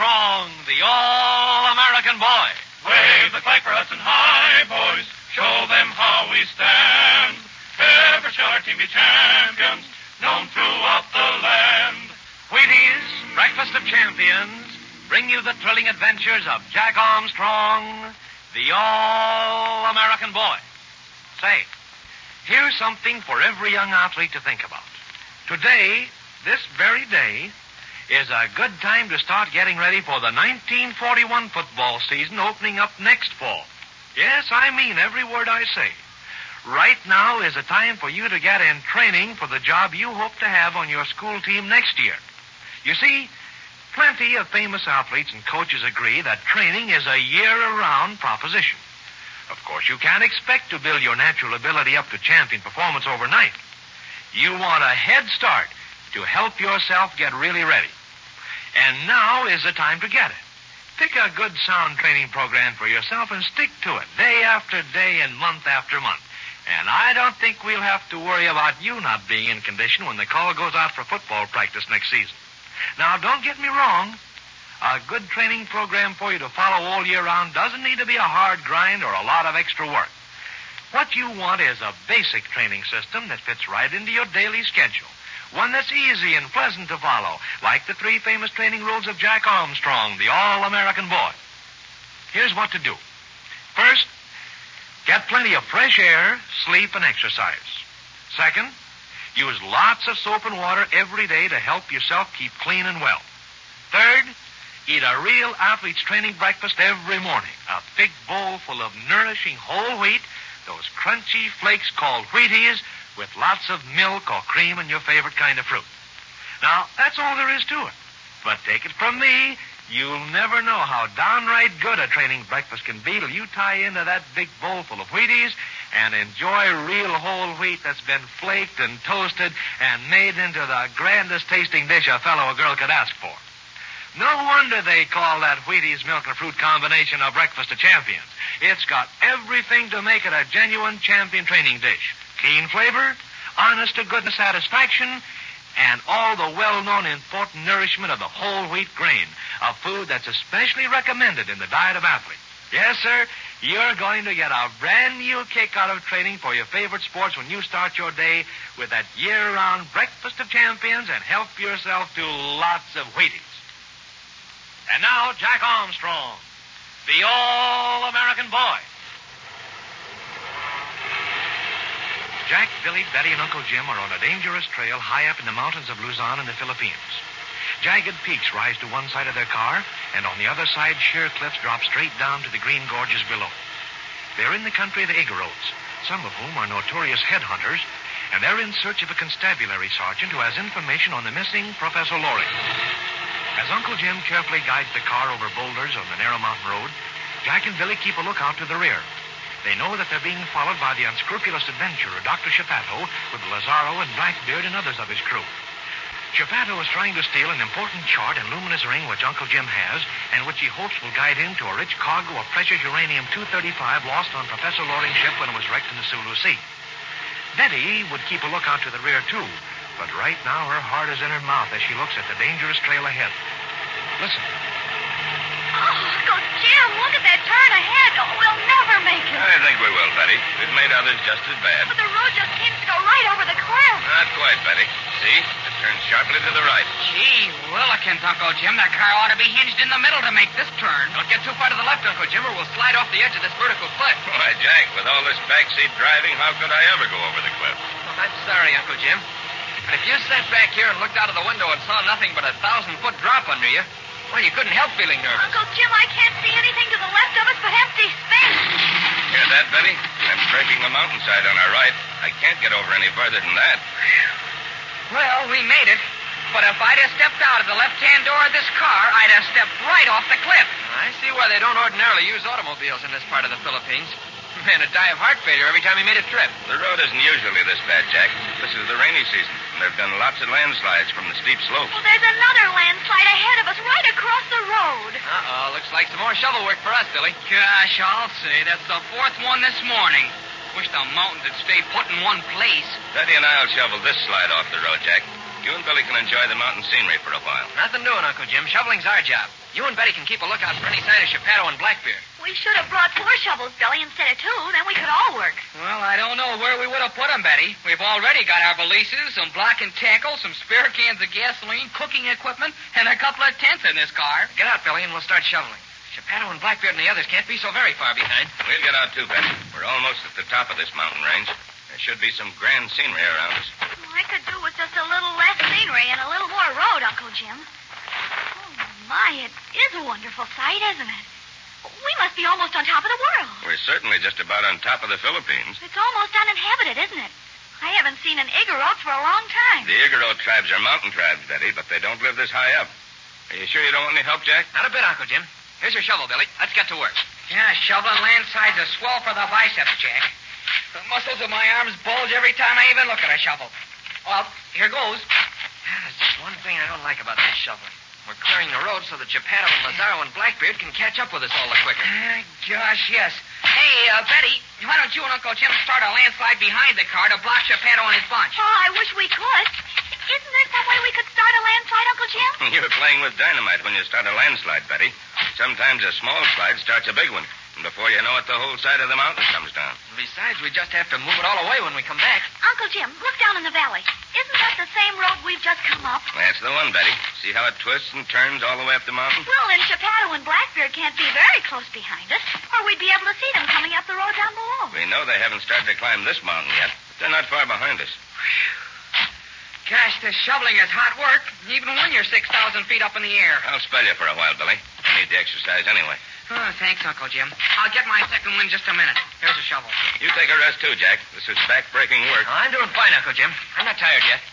Armstrong, the All-American Boy. Wave the flag for Hudson High, boys. Show them how we stand. Ever shall our team be champions, known throughout the land. Wheaties, Breakfast of Champions, bring you the thrilling adventures of Jack Armstrong, the All-American Boy. Say, here's something for every young athlete to think about. Today, this very day, is a good time to start getting ready for the 1941 football season opening up next fall. Yes, I mean every word I say. Right now is a time for you to get in training for the job you hope to have on your school team next year. You see, plenty of famous athletes and coaches agree that training is a year-round proposition. Of course, you can't expect to build your natural ability up to champion performance overnight. You want a head start to help yourself get really ready. And now is the time to get it. Pick a good sound training program for yourself and stick to it day after day and month after month. And I don't think we'll have to worry about you not being in condition when the call goes out for football practice next season. Now, don't get me wrong. A good training program for you to follow all year round doesn't need to be a hard grind or a lot of extra work. What you want is a basic training system that fits right into your daily schedule. One that's easy and pleasant to follow, like the 3 famous training rules of Jack Armstrong, the All-American Boy. Here's what to do. First, get plenty of fresh air, sleep, and exercise. Second, use lots of soap and water every day to help yourself keep clean and well. Third, eat a real athlete's training breakfast every morning. A big bowl full of nourishing whole wheat, those crunchy flakes called Wheaties, with lots of milk or cream and your favorite kind of fruit. Now, that's all there is to it. But take it from me, you'll never know how downright good a training breakfast can be till you tie into that big bowl full of Wheaties and enjoy real whole wheat that's been flaked and toasted and made into the grandest tasting dish a fellow or girl could ask for. No wonder they call that Wheaties milk and fruit combination a breakfast of champions. It's got everything to make it a genuine champion training dish. Keen flavor, honest-to-goodness satisfaction, and all the well-known important nourishment of the whole wheat grain, a food that's especially recommended in the diet of athletes. Yes, sir, you're going to get a brand new kick out of training for your favorite sports when you start your day with that year-round breakfast of champions and help yourself to lots of Wheaties. And now, Jack Armstrong, the All-American Boy. Jack, Billy, Betty, and Uncle Jim are on a dangerous trail high up in the mountains of Luzon in the Philippines. Jagged peaks rise to one side of their car, and on the other side, sheer cliffs drop straight down to the green gorges below. They're in the country of the Igorots, some of whom are notorious headhunters, and they're in search of a constabulary sergeant who has information on the missing Professor Loring. As Uncle Jim carefully guides the car over boulders on the narrow mountain road, Jack and Billy keep a lookout to the rear. They know that they're being followed by the unscrupulous adventurer, Dr. Chapato, with Lazaro and Blackbeard and others of his crew. Chapato is trying to steal an important chart and luminous ring which Uncle Jim has, and which he hopes will guide him to a rich cargo of precious uranium-235 lost on Professor Loring's ship when it was wrecked in the Sulu Sea. Betty would keep a lookout to the rear, too, but right now her heart is in her mouth as she looks at the dangerous trail ahead. Listen. Oh, Uncle Jim, look at that turn ahead. Oh, we'll never make it. I think we will, Betty. We've made others just as bad. But the road just seems to go right over the cliff. Not quite, Betty. See? It turns sharply to the right. Gee willikins, Uncle Jim. That car ought to be hinged in the middle to make this turn. Don't get too far to the left, Uncle Jim, or we'll slide off the edge of this vertical cliff. Why, Jack, with all this backseat driving, how could I ever go over the cliff? Well, I'm sorry, Uncle Jim. But if you sat back here and looked out of the window and saw nothing but a 1,000-foot drop under you, well, you couldn't help feeling nervous. Uncle Jim, I can't see anything to the left of us but empty space. Hear that, Betty? I'm breaking the mountainside on our right. I can't get over any further than that. Well, we made it. But if I'd have stepped out of the left-hand door of this car, I'd have stepped right off the cliff. I see why they don't ordinarily use automobiles in this part of the Philippines. Man would die of heart failure every time he made a trip. The road isn't usually this bad, Jack. This is the rainy season, and there have been lots of landslides from the steep slopes. Well, there's another landslide ahead of us right across the road. Uh-oh, looks like some more shovel work for us, Billy. Gosh, I'll say, that's the 4th one this morning. Wish the mountains would stay put in one place. Betty and I'll shovel this slide off the road, Jack. You and Billy can enjoy the mountain scenery for a while. Nothing doing, Uncle Jim. Shoveling's our job. You and Betty can keep a lookout for any sign of Geppetto and Blackbeard. We should have brought 4 shovels, Billy, instead of 2. Then we could all work. Well, I don't know where we would have put them, Betty. We've already got our valises, some block and tackle, some spare cans of gasoline, cooking equipment, and a couple of tents in this car. Get out, Billy, and we'll start shoveling. Geppetto and Blackbeard and the others can't be so very far behind. We'll get out too, Betty. We're almost at the top of this mountain range. There should be some grand scenery around us. I could do with just a little less scenery and a little more road, Uncle Jim. Oh, my, it is a wonderful sight, isn't it? We must be almost on top of the world. We're certainly just about on top of the Philippines. It's almost uninhabited, isn't it? I haven't seen an Igorot for a long time. The Igorot tribes are mountain tribes, Betty, but they don't live this high up. Are you sure you don't want any help, Jack? Not a bit, Uncle Jim. Here's your shovel, Billy. Let's get to work. Yeah, shoveling landsides is swell for the biceps, Jack. The muscles of my arms bulge every time I even look at a shovel. Well, here goes. There's just one thing I don't like about this shoveling. We're clearing the road so that Geppetto and Lazaro and Blackbeard can catch up with us all the quicker. Gosh, yes. Hey, Betty, why don't you and Uncle Jim start a landslide behind the car to block Geppetto and his bunch? Oh, I wish we could. Isn't there some way we could start a landslide, Uncle Jim? You're playing with dynamite when you start a landslide, Betty. Sometimes a small slide starts a big one. And before you know it, the whole side of the mountain comes down. Besides, we just have to move it all away when we come back. Uncle Jim, look down in the valley. Isn't that the same road we've just come up? That's the one, Betty. See how it twists and turns all the way up the mountain? Well, then Geppetto and Blackbeard can't be very close behind us, or we'd be able to see them coming up the road down below. We know they haven't started to climb this mountain yet, but they're not far behind us. Gosh, this shoveling is hot work, even when you're 6,000 feet up in the air. I'll spell you for a while, Billy. I need the exercise anyway. Oh, thanks, Uncle Jim. I'll get my second one in just a minute. Here's a shovel. You take a rest, too, Jack. This is back-breaking work. Oh, I'm doing fine, Uncle Jim. I'm not tired yet.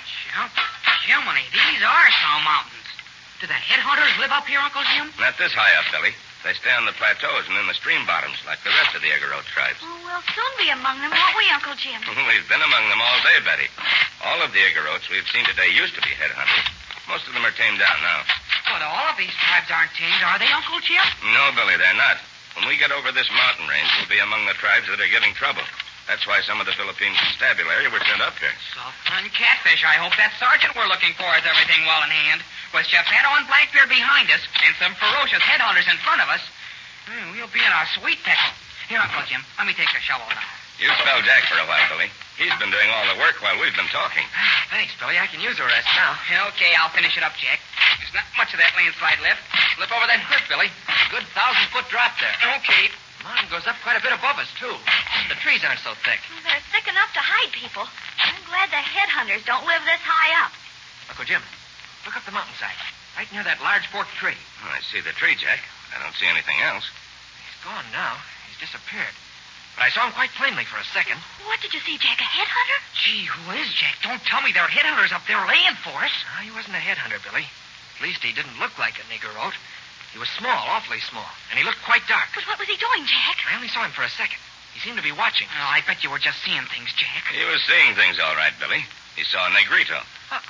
Jiminy, these are some mountains. Do the headhunters live up here, Uncle Jim? Not this high up, Billy. They stay on the plateaus and in the stream bottoms like the rest of the Igorot tribes. Oh, we'll soon be among them, won't we, Uncle Jim? We've been among them all day, Betty. All of the Igorots we've seen today used to be headhunters. Most of them are tamed down now. But all of these tribes aren't tamed, are they, Uncle Jim? No, Billy, they're not. When we get over this mountain range, we'll be among the tribes that are getting trouble. That's why some of the Philippine constabulary were sent up here. Sulphur and catfish. I hope that sergeant we're looking for has everything well in hand. With Geppetto and Blackbeard behind us and some ferocious headhunters in front of us, we'll be in a sweet pickle. Here, Uncle Jim, let me take the shovel now. You spell Jack for a while, Billy. He's been doing all the work while we've been talking. Thanks, Billy. I can use a rest now. Okay, I'll finish it up, Jack. There's not much of that landslide left. Slip over that cliff, Billy. A good 1,000-foot drop there. Okay. The mountain goes up quite a bit above us, too. The trees aren't so thick. Well, they're thick enough to hide people. I'm glad the headhunters don't live this high up. Uncle Jim, look up the mountainside. Right near that large forked tree. Oh, I see the tree, Jack. I don't see anything else. He's gone now. He's disappeared. But I saw him quite plainly for a second. What did you see, Jack? A headhunter? Gee, who is Jack? Don't tell me there are headhunters up there laying for us. No, he wasn't a headhunter, Billy. At least he didn't look like a Igorot. He was small, awfully small, and he looked quite dark. But what was he doing, Jack? I only saw him for a second. He seemed to be watching. Oh, I bet you were just seeing things, Jack. He was seeing things all right, Billy. He saw a Negrito.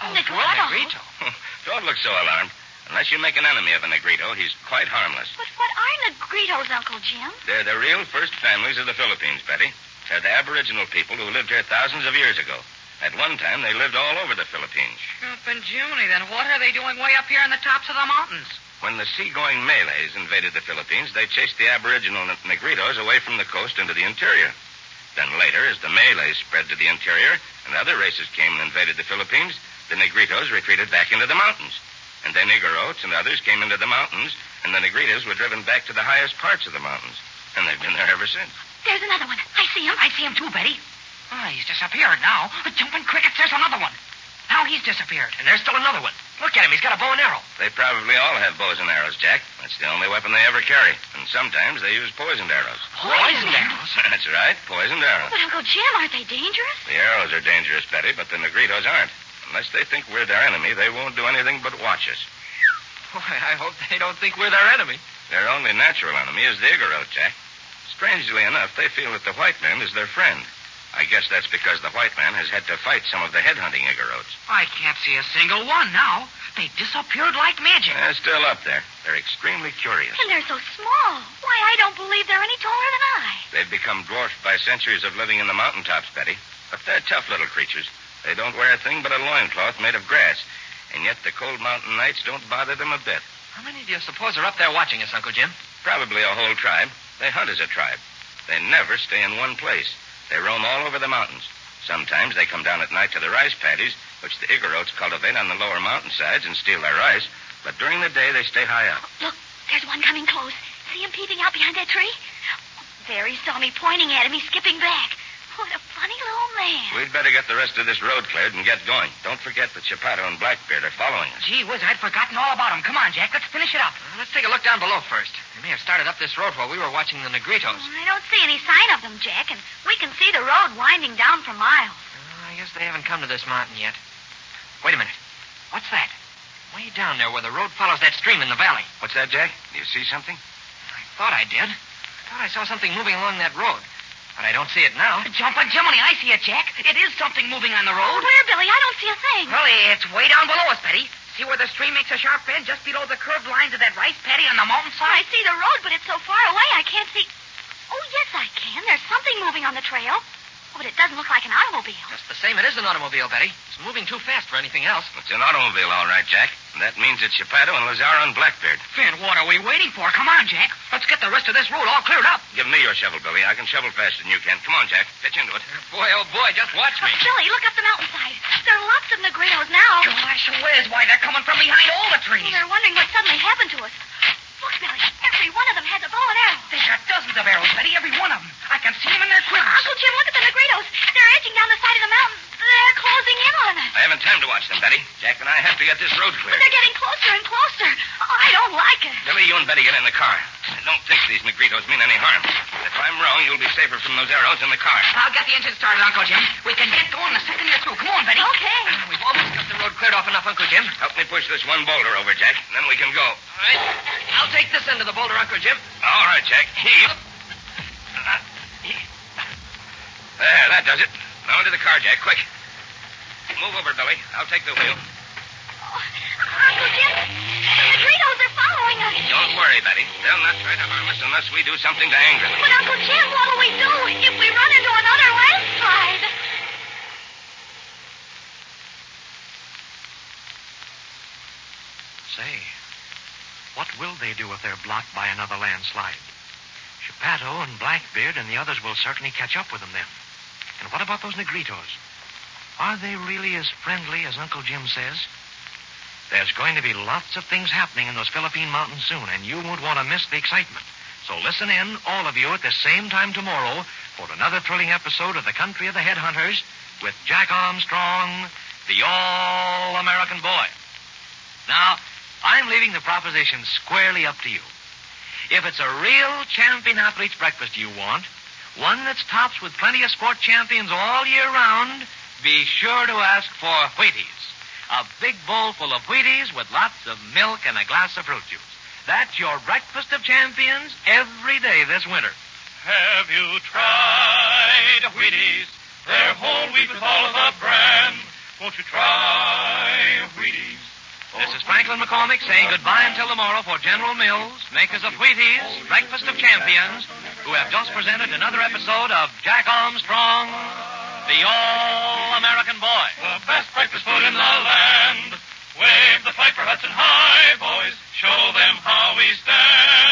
Negrito? Don't look so alarmed. Unless you make an enemy of a Negrito, he's quite harmless. But what are Negritos, Uncle Jim? They're the real first families of the Philippines, Betty. They're the aboriginal people who lived here thousands of years ago. At one time, they lived all over the Philippines. Up in Jiminy, then what are they doing way up here on the tops of the mountains? When the seagoing Malays invaded the Philippines, they chased the aboriginal Negritos away from the coast into the interior. Then later, as the Malays spread to the interior and other races came and invaded the Philippines, the Negritos retreated back into the mountains. And then Igorots and others came into the mountains, and the Negritos were driven back to the highest parts of the mountains. And they've been there ever since. There's another one. I see him. I see him too, Betty. Oh, he's disappeared now. The jumping crickets, there's another one. Now he's disappeared. And there's still another one. Look at him. He's got a bow and arrow. They probably all have bows and arrows, Jack. That's the only weapon they ever carry. And sometimes they use poisoned arrows. Poisoned arrows? That's right, poisoned arrows. But, Uncle Jim, aren't they dangerous? The arrows are dangerous, Betty, but the Negritos aren't. Unless they think we're their enemy, they won't do anything but watch us. Boy, I hope they don't think we're their enemy. Their only natural enemy is the Igorot, Jack. Strangely enough, they feel that the white man is their friend. I guess that's because the white man has had to fight some of the headhunting Igorots. I can't see a single one now. They disappeared like magic. They're still up there. They're extremely curious. And they're so small. Why, I don't believe they're any taller than I. They've become dwarfed by centuries of living in the mountaintops, Betty. But they're tough little creatures. They don't wear a thing but a loincloth made of grass. And yet the cold mountain nights don't bother them a bit. How many do you suppose are up there watching us, Uncle Jim? Probably a whole tribe. They hunt as a tribe. They never stay in one place. They roam all over the mountains. Sometimes they come down at night to the rice paddies, which the Igorots cultivate on the lower mountainsides, and steal their rice. But during the day, they stay high up. Look, there's one coming close. See him peeping out behind that tree? There he saw me pointing at him. He's skipping back. What a funny little man. We'd better get the rest of this road cleared and get going. Don't forget that Chapato and Blackbeard are following us. Gee whiz, I'd forgotten all about them. Come on, Jack. Let's finish it up. Let's take a look down below first. They may have started up this road while we were watching the Negritos. I don't see any sign of them, Jack, and we can see the road winding down for miles. I guess they haven't come to this mountain yet. Wait a minute. What's that? Way down there where the road follows that stream in the valley. What's that, Jack? Do you see something? I thought I did. I thought I saw something moving along that road. But I don't see it now. Jumping Jiminy, I see it, Jack. It is something moving on the road. Where, Billy? I don't see a thing. Well, it's way down below us, Betty. See where the stream makes a sharp bend just below the curved lines of that rice paddy on the mountainside? I see the road, but it's so far away I can't see. Oh, yes, I can. There's something moving on the trail. Oh, but it doesn't look like an automobile. Just the same, it is an automobile, Betty. It's moving too fast for anything else. It's an automobile, all right, Jack. And that means it's Chapato and Lazaro and Blackbeard. Then what are we waiting for? Come on, Jack. Let's get the rest of this road all cleared up. Give me your shovel, Billy. I can shovel faster than you can. Come on, Jack. Pitch into it. Boy, oh boy, just watch me. Billy, look up the mountainside. There are lots of Negritos now. Gosh, whiz, why, they're coming from behind all the trees. They're wondering what suddenly happened to us. Look, Billy, every one of them has a bow and arrow. They got dozens of arrows, Betty, every one of them. I can see them in their quivers. Uncle Jim, look at the Negritos. They're edging down the side of the mountain. They're closing in on us. I haven't time to watch them, Betty. Jack and I have to get this road cleared. But they're getting closer and closer. I don't like it. Billy, you and Betty get in the car. I don't think these Negritos mean any harm. If I'm wrong, you'll be safer from those arrows in the car. I'll get the engine started, Uncle Jim. We can get going the second you're through. Come on, Betty. Okay. We've almost got the road cleared off enough, Uncle Jim. Help me push this one boulder over, Jack, and then we can go. All right. I'll take this end of the boulder, Uncle Jim. All right, Jack. Heave. There, that does it. Now into the car, Jack, quick. Move over, Billy. I'll take the wheel. Oh, Uncle Jim, the Negritos are following us. Don't worry, Betty. They'll not try to harm us unless we do something to anger them. But, Uncle Jim, what'll we do if we run into another landslide? Say, what will they do if they're blocked by another landslide? Chapato and Blackbeard and the others will certainly catch up with them then. And what about those Negritos? Are they really as friendly as Uncle Jim says? There's going to be lots of things happening in those Philippine mountains soon, and you won't want to miss the excitement. So listen in, all of you, at the same time tomorrow for another thrilling episode of The Country of the Headhunters with Jack Armstrong, the All-American Boy. Now, I'm leaving the proposition squarely up to you. If it's a real champion athlete's breakfast you want, one that's tops with plenty of sport champions all year round, be sure to ask for Wheaties. A big bowl full of Wheaties with lots of milk and a glass of fruit juice. That's your breakfast of champions every day this winter. Have you tried Wheaties? They're whole wheat with all of the bran. Won't you try Wheaties? This is Franklin McCormick saying goodbye until tomorrow for General Mills, makers of Wheaties, breakfast of champions, who have just presented another episode of Jack Armstrong, the All-American Boy. The best breakfast food in the land. Wave the flag for Hudson High, boys. Show them how we stand.